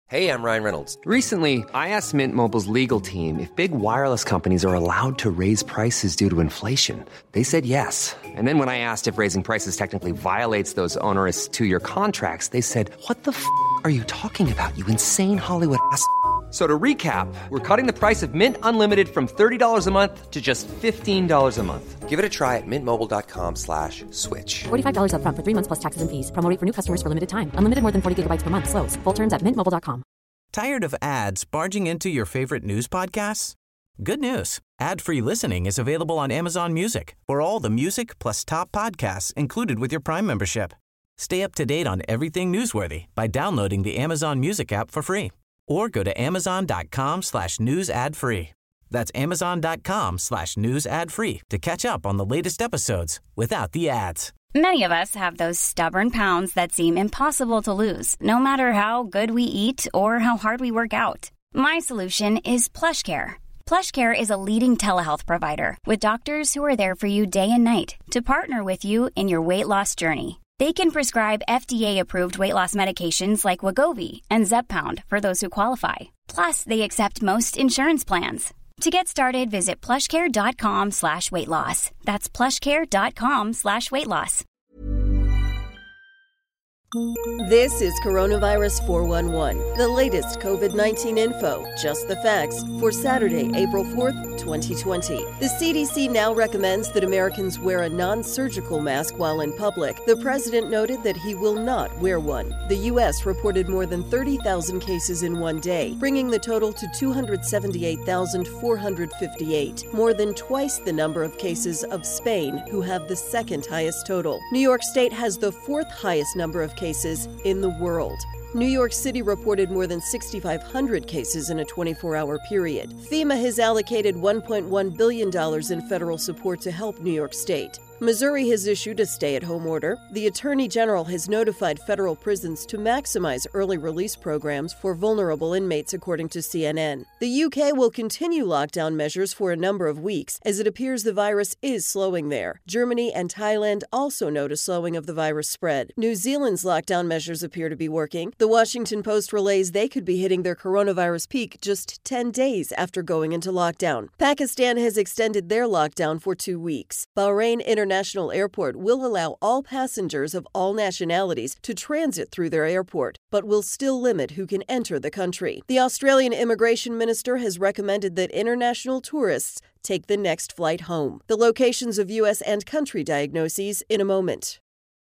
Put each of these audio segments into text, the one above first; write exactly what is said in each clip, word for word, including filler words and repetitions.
Hey, I'm Ryan Reynolds. Recently, I asked Mint Mobile's legal team if big wireless companies are allowed to raise prices due to inflation. They said yes. And then when I asked if raising prices technically violates those onerous two-year contracts, they said, what the f*** are you talking about, you insane Hollywood ass f- So to recap, we're cutting the price of Mint Unlimited from thirty dollars a month to just fifteen dollars a month. Give it a try at mintmobile.com slash switch. forty-five dollars up front for three months plus taxes and fees. Promo rate for new customers for limited time. Unlimited more than forty gigabytes per month. Slows full terms at mint mobile dot com. Tired of ads barging into your favorite news podcasts? Good news. Ad-free listening is available on Amazon Music for all the music plus top podcasts included with your Prime membership. Stay up to date on everything newsworthy by downloading the Amazon Music app for free. Or go to amazon.com slash news ad free. That's amazon.com slash news ad free to catch up on the latest episodes without the ads. Many of us have those stubborn pounds that seem impossible to lose, no matter how good we eat or how hard we work out. My solution is PlushCare. PlushCare is a leading telehealth provider with doctors who are there for you day and night to partner with you in your weight loss journey. They can prescribe F D A-approved weight loss medications like Wegovy and Zepbound for those who qualify. Plus, they accept most insurance plans. To get started, visit plushcare.com slash weight loss. That's plushcare.com slash weight loss. This is Coronavirus four one one, the latest COVID nineteen info, just the facts, for Saturday, April fourth, twenty twenty. The C D C now recommends that Americans wear a non-surgical mask while in public. The president noted that he will not wear one. The U S reported more than thirty thousand cases in one day, bringing the total to two hundred seventy-eight thousand four hundred fifty-eight, more than twice the number of cases of Spain, who have the second highest total. New York State has the fourth highest number of cases in the world. New York City reported more than six thousand five hundred cases in a twenty-four hour period. FEMA has allocated one point one billion dollars in federal support to help New York State. Missouri has issued a stay-at-home order. The Attorney General has notified federal prisons to maximize early release programs for vulnerable inmates, according to C N N. The U K will continue lockdown measures for a number of weeks, as it appears the virus is slowing there. Germany and Thailand also note a slowing of the virus spread. New Zealand's lockdown measures appear to be working. The Washington Post relays they could be hitting their coronavirus peak just ten days after going into lockdown. Pakistan has extended their lockdown for two weeks. Bahrain International International Airport will allow all passengers of all nationalities to transit through their airport, but will still limit who can enter the country. The Australian immigration minister has recommended that international tourists take the next flight home. The locations of U S and country diagnoses in a moment.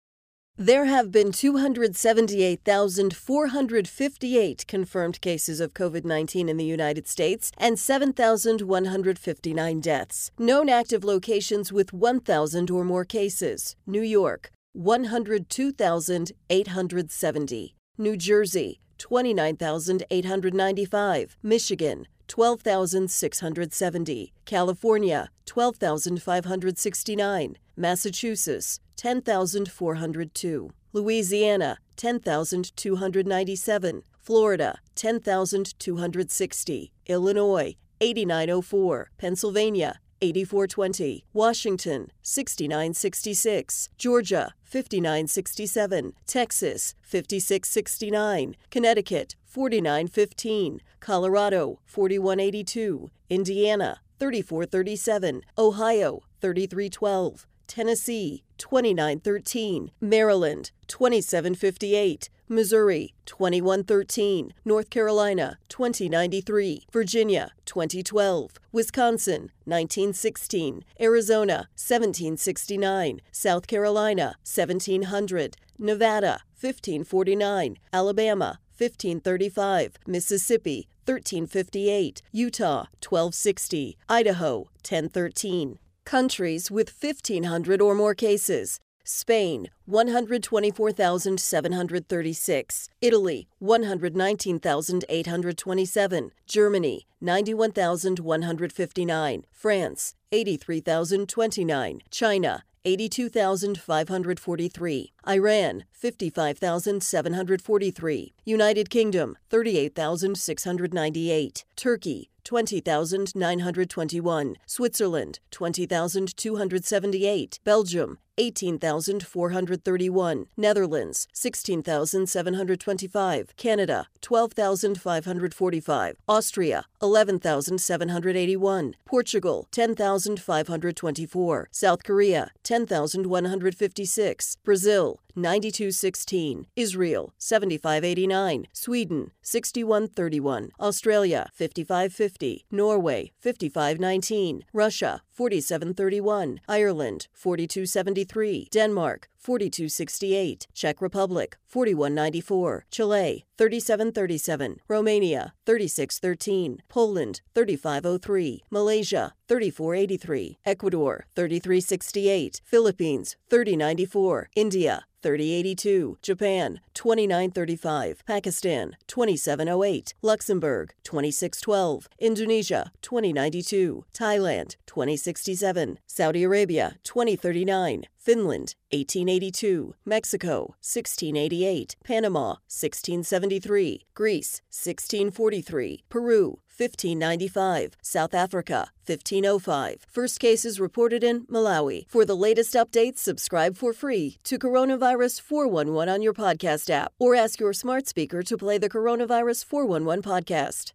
There have been two hundred seventy-eight thousand four hundred fifty-eight confirmed cases of COVID nineteen in the United States and seven thousand one hundred fifty-nine deaths. Known active locations with one thousand or more cases. New York, one hundred two thousand eight hundred seventy. New Jersey, twenty-nine thousand eight hundred ninety-five. Michigan, twelve thousand six hundred seventy. California, twelve thousand five hundred sixty-nine. Massachusetts, ten thousand four hundred two. Louisiana, ten thousand two hundred ninety-seven. Florida, ten thousand two hundred sixty. Illinois, eighty-nine oh four. Pennsylvania, eighty-four twenty. Washington, sixty-nine sixty-six. Georgia, fifty-nine sixty-seven. Texas, fifty-six sixty-nine. Connecticut, forty-nine fifteen. Colorado, forty-one eighty-two. Indiana, thirty-four thirty-seven. Ohio, thirty-three twelve. Tennessee, twenty-nine thirteen. Maryland, twenty-seven fifty-eight. Missouri, twenty-one thirteen. North Carolina, twenty ninety-three. Virginia, twenty twelve. Wisconsin, nineteen sixteen. Arizona, seventeen sixty-nine. South Carolina, seventeen hundred. Nevada, fifteen forty-nine. Alabama, fifteen thirty-five. Mississippi, thirteen fifty-eight. Utah, twelve sixty. Idaho, ten thirteen. Countries with fifteen hundred or more cases. Spain, one hundred twenty-four thousand seven hundred thirty-six. Italy, one hundred nineteen thousand eight hundred twenty-seven. Germany, ninety-one thousand one hundred fifty-nine. France, eighty-three thousand twenty-nine. China, eighty-two thousand five hundred forty-three. Iran, fifty-five thousand seven hundred forty-three. United Kingdom, thirty-eight thousand six hundred ninety-eight. Turkey, twenty thousand nine hundred twenty-one. Switzerland, twenty thousand two hundred seventy-eight. Belgium, eighteen thousand four hundred thirty-one. Netherlands, sixteen thousand seven hundred twenty-five. Canada, twelve thousand five hundred forty-five. Austria, eleven thousand seven hundred eighty-one. Portugal, ten thousand five hundred twenty-four. South Korea, ten thousand one hundred fifty-six. Brazil, ninety-two sixteen. Israel, seventy-five eighty-nine. Sweden, sixty-one thirty-one. Australia, fifty-five fifty. Norway, fifty-five nineteen. Russia, forty-seven thirty-one. Ireland, forty-two seventy-three. Denmark, forty-two sixty-eight. Czech Republic, forty-one ninety-four. Chile, thirty-seven thirty-seven. Romania, thirty-six thirteen. Poland, thirty-five oh three. Malaysia, thirty-four eighty-three. Ecuador, thirty-three sixty-eight. Philippines, thirty ninety-four. India, thirty eighty-two. Japan, twenty-nine thirty-five. Pakistan, twenty-seven oh eight. Luxembourg, twenty-six twelve. Indonesia, twenty ninety-two. Thailand, twenty sixty-seven. Saudi Arabia, twenty thirty-nine. Finland, eighteen eighty-two. Mexico, sixteen eighty-eight. Panama, sixteen seventy-three. Greece, sixteen forty-three. Peru, fifteen ninety-five. South Africa, fifteen oh five. First cases reported in Malawi. For the latest updates, subscribe for free to Coronavirus four one one on your podcast app or ask your smart speaker to play the Coronavirus four one one podcast.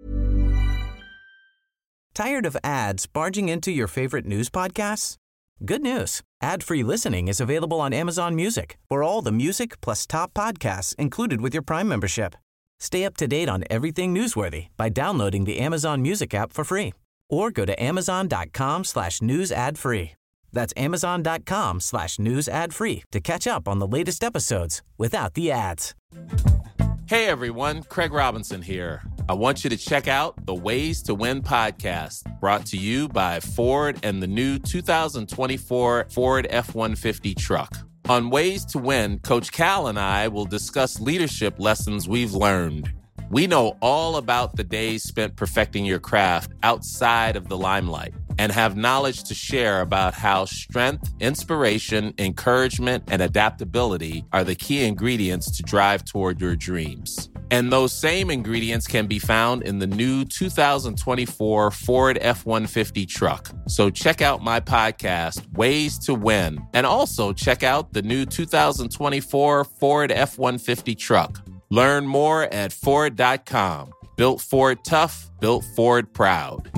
Tired of ads barging into your favorite news podcasts? Good news. Ad-free listening is available on Amazon Music for all the music plus top podcasts included with your Prime membership. Stay up to date on everything newsworthy by downloading the Amazon Music app for free or go to amazon.com slash news ad free. That's amazon.com slash news ad free to catch up on the latest episodes without the ads. Hey everyone, Craig Robinson here. I want you to check out the Ways to Win podcast, brought to you by Ford and the new two thousand twenty-four Ford F one fifty truck. On Ways to Win, Coach Cal and I will discuss leadership lessons we've learned. We know all about the days spent perfecting your craft outside of the limelight and have knowledge to share about how strength, inspiration, encouragement, and adaptability are the key ingredients to drive toward your dreams. And those same ingredients can be found in the new two thousand twenty-four Ford F one fifty truck. So check out my podcast, Ways to Win, and also check out the new two thousand twenty-four Ford F one fifty truck. Learn more at Ford dot com. Built Ford tough, built Ford proud.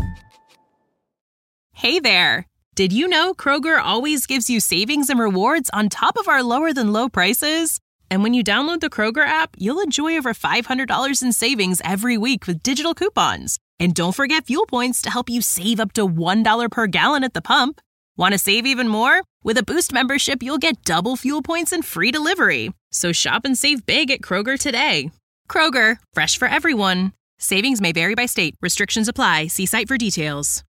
Hey there. Did you know Kroger always gives you savings and rewards on top of our lower than low prices? And when you download the Kroger app, you'll enjoy over five hundred dollars in savings every week with digital coupons. And don't forget fuel points to help you save up to one dollar per gallon at the pump. Want to save even more? With a Boost membership, you'll get double fuel points and free delivery. So shop and save big at Kroger today. Kroger, fresh for everyone. Savings may vary by state. Restrictions apply. See site for details.